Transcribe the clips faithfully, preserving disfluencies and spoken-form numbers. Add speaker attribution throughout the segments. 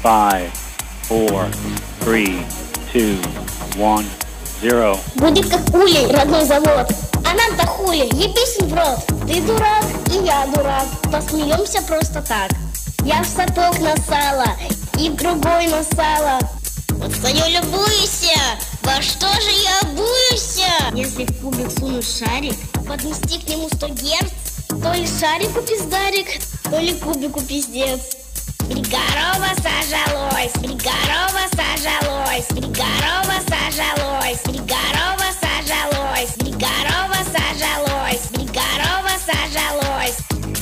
Speaker 1: five, four, three, two, one, zero.
Speaker 2: Будет как улей, родной завод. А нам-то хули, ебись в рот. Ты дурак, и я дурак. Посмеемся просто так. Я в сапог насала, и в другой насала. Вот свою любуйся, во что же я обуюся? Если в кубик сунуть шарик, поднести к нему сто герц, то ли шарику пиздарик, то ли кубику пиздец. Бригорова сажалось, Бригорова сажалось, Бригорова сажалось, Бригорова сажалось, Бригорова сажалось, Бригорова сажалось.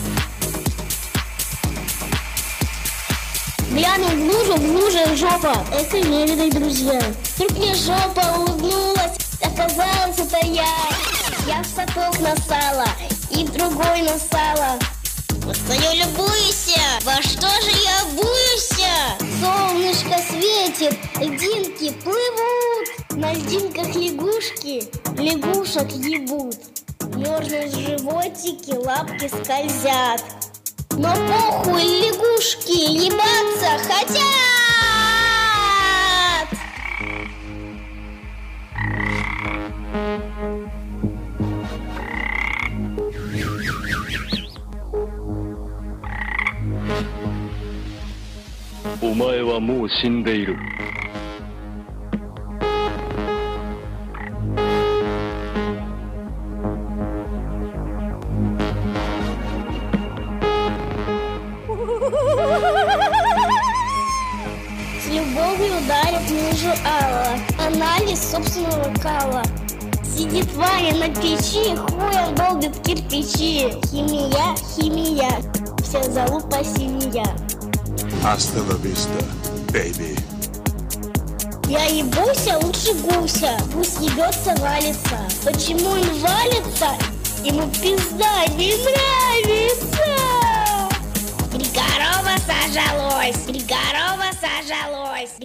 Speaker 2: Глянул в лужу, в луже жопа. Это не видать, друзья. Вдруг мне жопа улыбнулась, оказалось, это я. Я в сапог насала, и в другой насала. Вот свою любуйся, во что же я обуюся? Солнышко светит, льдинки плывут. На льдинках лягушки лягушек ебут. Мерзнут животики, лапки скользят. Но похуй, лягушки ебаться хотят!
Speaker 3: Омае ва моу шиндеиру.
Speaker 2: С любовью ударит мужу Алла. Анализ собственного кала. Сидит Ваня на печи, хуем долбит кирпичи. Химия, химия, все зовут по семья.
Speaker 4: Hasta la vista, baby.
Speaker 2: Я ебуся лучше гуся. Гусь ебется, валится. Почему он валится? Ему пизда не нравится. Бригорова сажалось, Бригорова сажалось.